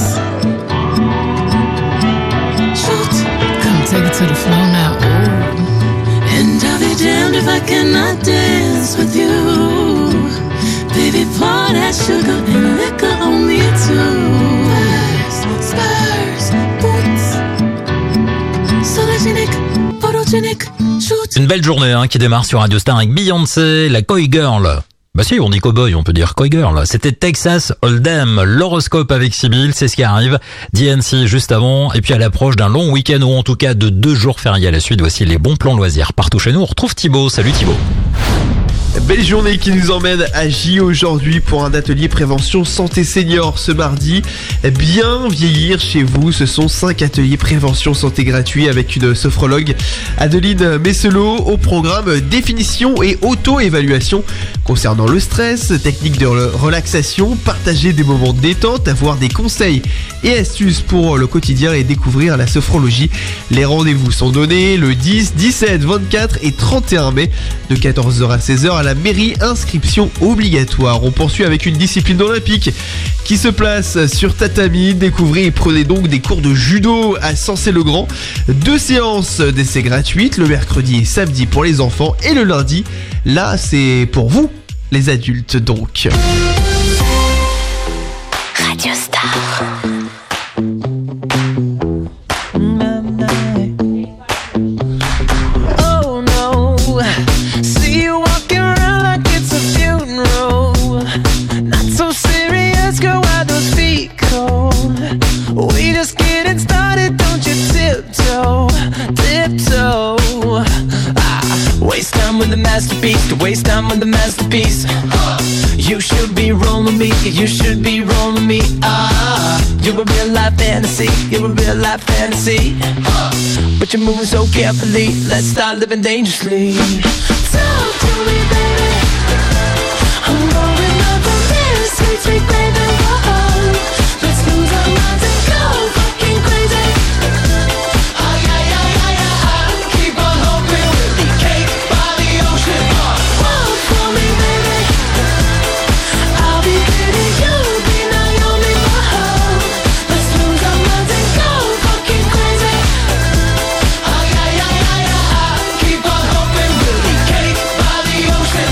Shoot. Come take it to the floor now. Ooh. And I'll be damned if I cannot dance with you. Baby, pour that sugar and liquor on me too. Spurs, spurs, boots. Sologenic, photogenic, shoot. Une belle journée hein, qui démarre sur Radio Star avec Beyoncé, la Coy Girl. Bah si, on dit cowboy, on peut dire Coy Girl. C'était Texas Hold'em, l'horoscope avec Sibyl, c'est ce qui arrive. D N C juste avant, et puis à l'approche d'un long week-end ou en tout cas de deux jours fériés à la suite, voici les bons plans loisirs. Partout chez nous, on retrouve Thibaut. Salut Thibaut. Belle journée qui nous emmène à J aujourd'hui pour un atelier prévention santé senior ce mardi. Bien vieillir chez vous, ce sont cinq ateliers prévention santé gratuits avec une sophrologue Adeline Messelot au programme définition et auto-évaluation concernant le stress, techniques de relaxation, partager des moments de détente, avoir des conseils et astuces pour le quotidien et découvrir la sophrologie. Les rendez-vous sont donnés le dix, dix-sept, vingt-quatre et trente et un mai de quatorze heures à seize heures à la mairie, inscription obligatoire. On poursuit avec une discipline olympique qui se place sur tatami. Découvrez et prenez donc des cours de judo à Sensé-le-Grand. Deux séances d'essais gratuites, le mercredi et samedi pour les enfants et le lundi, là c'est pour vous, les adultes donc. Radio Star. Masterpiece, to waste time with the masterpiece. You should be rolling me, you should be rolling me. Ah, you're a real life fantasy, you're a real life fantasy. But you're moving so carefully, let's start living dangerously. Talk to me, baby. I'm rolling up on this sweet, sweet baby. Whoa. Let's lose our minds and go fucking crazy. Ah, yeah, yeah, yeah, yeah, ah. Keep on hoping we'll be cake by the ocean. Walk for me, baby. I'll be pretty, you'll be Naomi. Whoa. Let's lose our minds and go fucking crazy. Ah, yeah, yeah, yeah, yeah, ah. Keep on hoping we'll be cake by the ocean.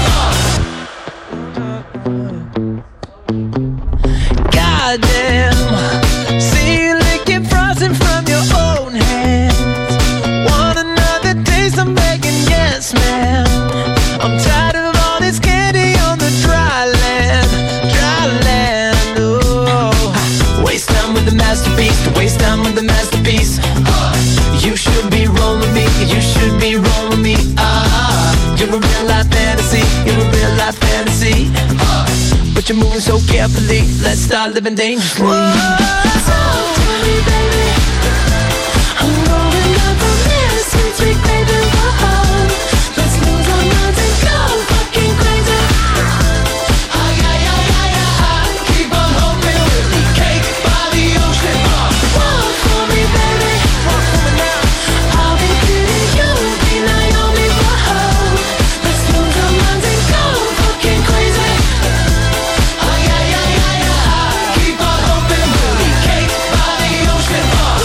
Goddamn, see you licking frosting from your own hands. Want another taste? I'm begging, yes, man. I'm tired of all this candy on the dry land, dry land. Oh, waste time with the masterpiece, to waste time with the masterpiece. You should be rolling me, you should be rolling me. Ah, you're a real life fantasy, you're a real life fantasy. But you're moving so carefully, let's start living dangerously. Talk to me, baby. I'm rolling up on this sweet, sweet baby. Whoa. Let's lose our minds and go fucking crazy. Ah, yeah, yeah, yeah, yeah, ah. Keep on hoping we'll be cake by the ocean. Walk for me, baby. Walk for me now. I'll be pretty, you'll be Naomi. Whoa. Let's lose our minds and go fucking crazy. Ah, yeah, yeah, yeah, yeah, ah. Keep on hoping we'll be cake by the ocean. Ah,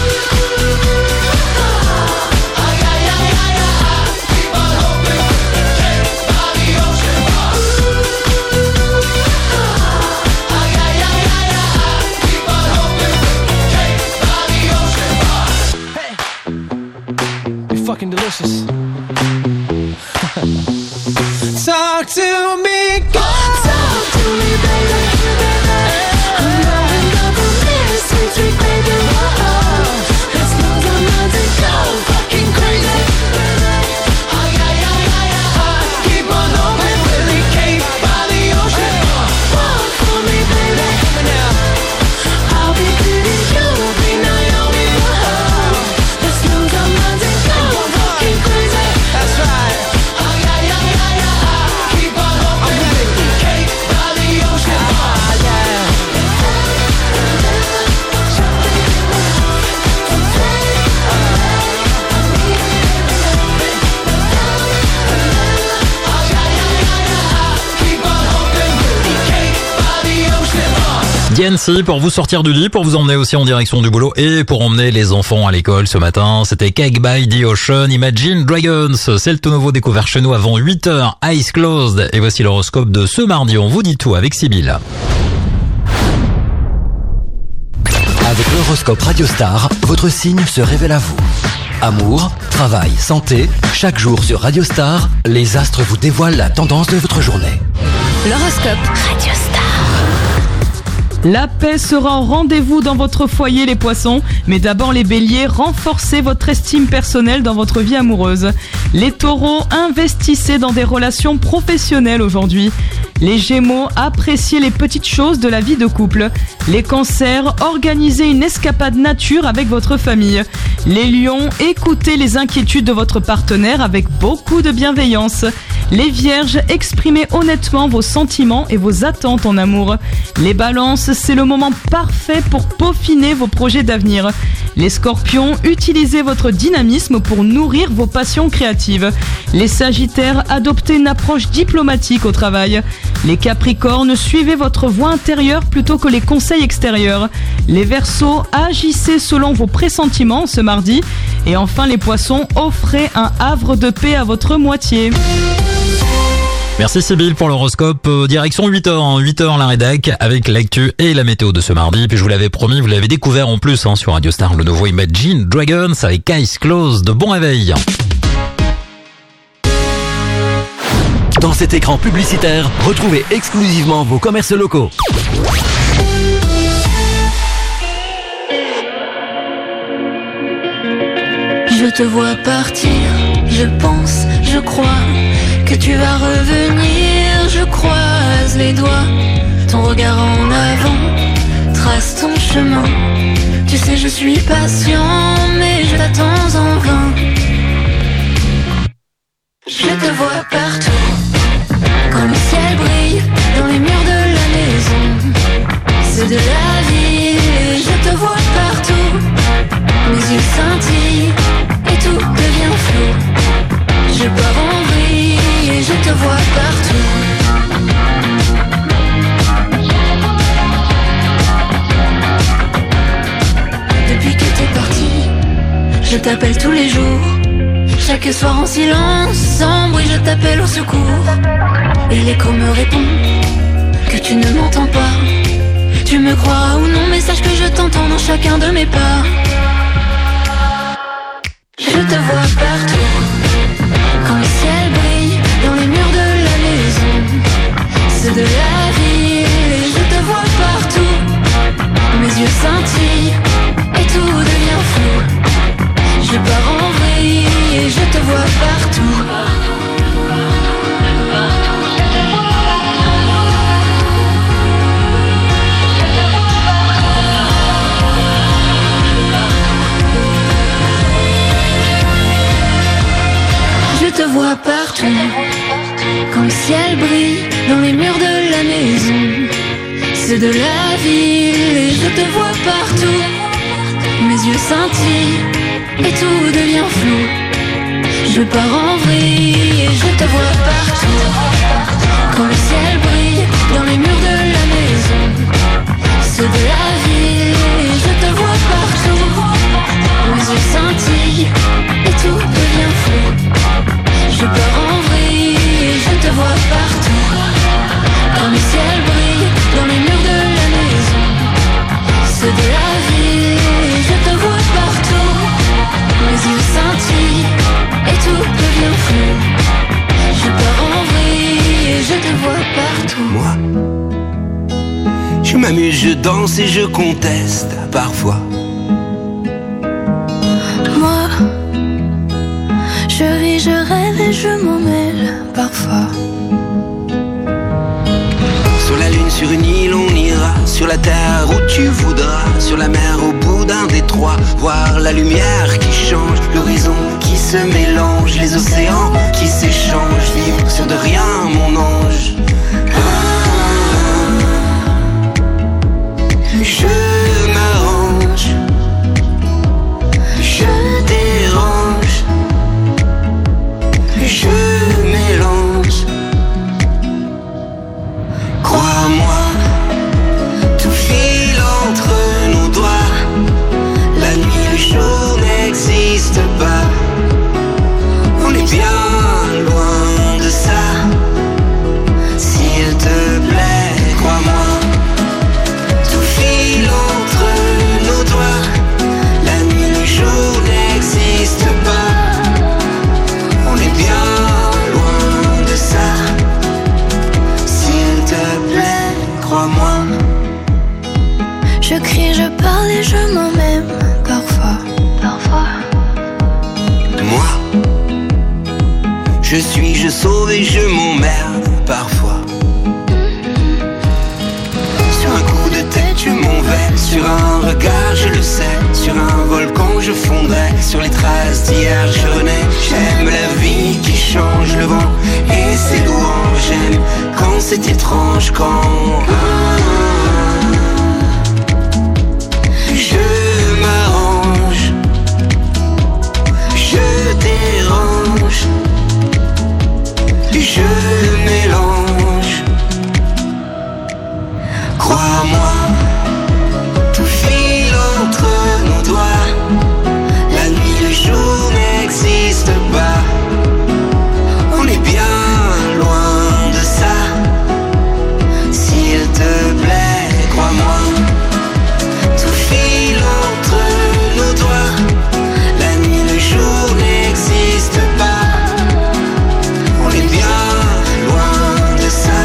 yeah, yeah, yeah, yeah, ah. Keep on hoping we'll be cake by the ocean. Ah, yeah, yeah, yeah, yeah, ah. Keep on hoping we'll be cake by the ocean. Hey, you're fucking delicious. Talk to me, girl. Talk to me, baby. I'm rolling up on this sweet, sweet baby. Whoa. Let's lose our minds and go fucking crazy. Ah, yeah, yeah, yeah, yeah, ah. Keep on hoping we'll be cake by the ocean. Walk for me, baby. I'll be pretty, you'll be Naomi. Whoa. Let's lose our minds and go fucking crazy. D N C pour vous sortir du lit, pour vous emmener aussi en direction du boulot et pour emmener les enfants à l'école ce matin. C'était Cake by the Ocean, Imagine Dragons. C'est le tout nouveau découvert chez nous avant huit heures, Eyes Closed. Et voici l'horoscope de ce mardi. On vous dit tout avec Sibylle. Avec l'horoscope Radio Star, votre signe se révèle à vous. Amour, travail, santé, chaque jour sur Radio Star, les astres vous dévoilent la tendance de votre journée. L'horoscope Radio Star. La paix sera au rendez-vous dans votre foyer, les poissons. Mais d'abord, les béliers, renforcez votre estime personnelle dans votre vie amoureuse. Les taureaux, investissez dans des relations professionnelles aujourd'hui. Les gémeaux, appréciez les petites choses de la vie de couple. Les cancers, organisez une escapade nature avec votre famille. Les lions, écoutez les inquiétudes de votre partenaire avec beaucoup de bienveillance. Les vierges, exprimez honnêtement vos sentiments et vos attentes en amour. Les balances, c'est le moment parfait pour peaufiner vos projets d'avenir. Les scorpions, utilisez votre dynamisme pour nourrir vos passions créatives. Les sagittaires, adoptez une approche diplomatique au travail. Les capricornes, suivez votre voix intérieure plutôt que les conseils extérieurs. Les verseaux, agissez selon vos pressentiments ce mardi. Et enfin les poissons, offrez un havre de paix à votre moitié. Merci Sibylle pour l'horoscope. Euh, direction huit heures, huit heures la rédac avec l'actu et la météo de ce mardi. Puis je vous l'avais promis, vous l'avez découvert en plus hein, sur Radio Star, le nouveau Imagine Dragons avec Eyes Closed. Bon réveil. Dans cet écran publicitaire, retrouvez exclusivement vos commerces locaux. Je te vois partir, je pense, je crois que tu vas revenir, je croise les doigts, ton regard en avant trace ton chemin. Tu sais je suis patient mais je t'attends en vain. Je te vois partout, quand le ciel brille dans les murs de la maison. C'est de la vie, je te vois partout, mes yeux scintillent et tout devient flou. Je pars en vrille et je te vois partout. Depuis que t'es parti, je t'appelle tous les jours. Chaque soir en silence, sans bruit, je t'appelle au secours. Et l'écho me répond que tu ne m'entends pas. Tu me crois ou non, mais sache que je t'entends dans chacun de mes pas. Je te vois partout, quand le ciel brille dans les murs de la maison. C'est de la vie, et je te vois partout. Mes yeux scintillent et tout devient flou. Je pars en vrille et je te vois partout. Je te vois partout, quand le ciel brille dans les murs de la maison. C'est de la ville et je te vois partout. Mes yeux scintillent et tout devient flou. Je pars en vrille et je te vois partout, quand le ciel brille dans les murs de la maison. C'est de la ville et je te vois partout. Mes yeux scintillent et tout devient flou. Je pars en vrille et je te vois partout, quand le ciel brille dans les murs de la maison. C'est de la vie et je te vois partout. Mes yeux scintillent et tout devient flou. Je pars en vrille et je te vois partout. Moi, je m'amuse, je danse et je conteste parfois. Moi, je vis, je rêve et je m'en mêle parfois. Sur la lune, sur une île, on ira. Sur la terre où tu voudras. Sur la mer, au bout d'un détroit. Voir la lumière qui change, l'horizon qui se mélange, les océans qui s'échangent. Vivre sur de rien, mon ange. Ah, je m'arrange, je dérange, je mélange. Crois-moi, tout finit. Je suis, je sauve et je m'emmerde parfois. Sur un coup de tête je m'en vais, sur un regard je le sais, sur un volcan je fondrai, sur les traces d'hier je renais. J'aime la vie qui change, le vent et ses louanges. J'aime quand c'est étrange, quand je m'arrange, je dérange, je mélange. Crois-moi, tout file entre nos doigts. La nuit, le jour n'existe pas. On est bien loin de ça. S'il te plaît, crois-moi, tout file entre nos doigts. La nuit, le jour n'existe pas. On est bien loin de ça.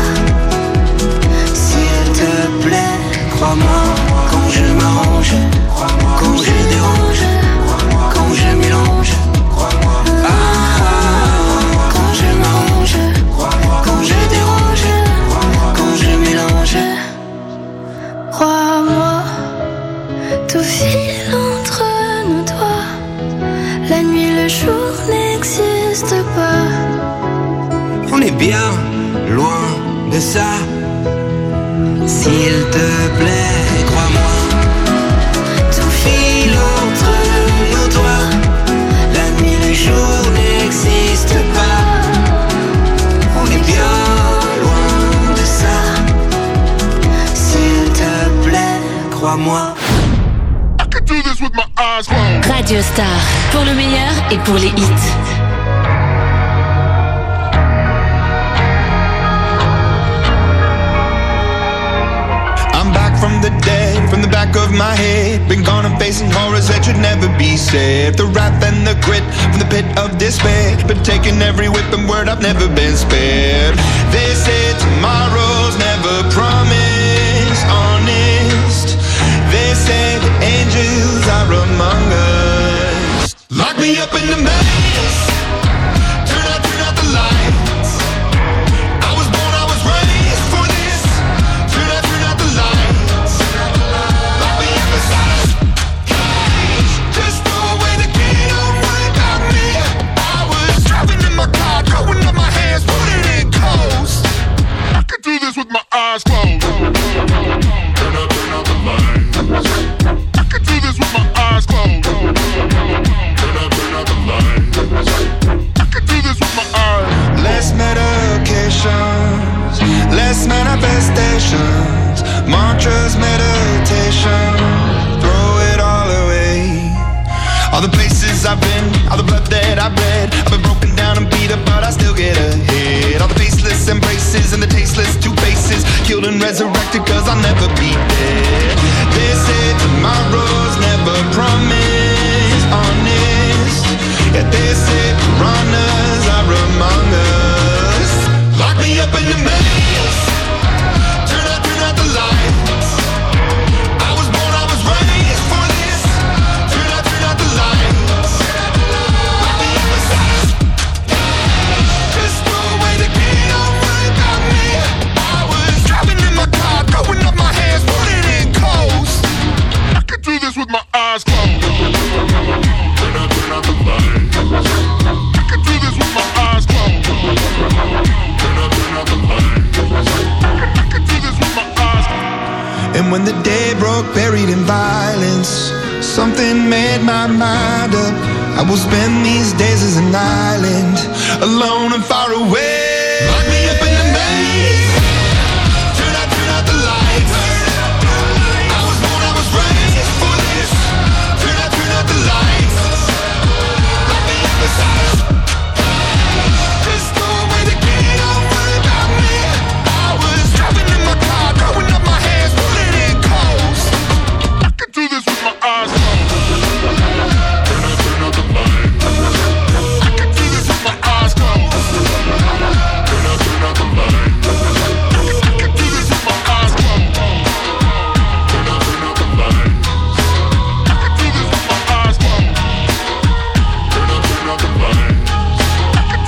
S'il te plaît, crois-moi, quand je m'arrange, quand je dérange, quand je mélange. Ah, quand je m'arrange, quand je dérange, quand je mélange. Crois-moi, tout file entre nos doigts. La nuit, le jour n'existe pas. On est bien loin de ça. S'il te plaît, crois-moi, tout file entre nos doigts. La nuit, le jour n'existe pas. On est bien loin de ça. S'il te plaît, crois-moi. Radio Star, pour le meilleur et pour les hits. I'm back from the dead, from the back of my head. Been gone and facing horrors that should never be said. The wrath and the grit from the pit of despair. Been taking every whip and word, I've never been spared. They say tomorrow's never promised, honest. They say the angels are among us. Lock me up in the maze. Turn out, turn out the lights. I was born, I was raised for this. Turn out, turn out the lights. Lock me up inside a cage. Just throw away the key, don't worry about me. I was driving in my car, throwing up my hands, putting it coast. I could do this with my eyes closed. Turn out, turn out the lights. I could do this with my eyes closed. Turn out, turn out the lights. I could do this with my eyes. Less medications, less manifestations, mantras, meditation. Throw it all away. All the places I've been, all the blood that I've bled. I've been broken down and beat up, but I still get ahead. All the faceless embraces and the tasteless two faces, killed and resurrected, cause I'll never be dead. They say tomorrow's never promised, honest. Yeah, they say piranhas are among us. Lock me up in the maze. Turn out, turn out the lights. I was born, I was raised for this. Turn out, turn out the lights. Lock me up inside a cage. Just throw away the key, don't worry about me. I was driving in my car, throwing up my hands, putting it coast. I could do this with my eyes closed. Turn out, turn out the lights. I could do this with my eyes closed. Turn out, turn out the lights. I could do this with my eyes closed. And when the day broke, buried in violence, something made my mind up. I will spend these days as an island, alone and far away.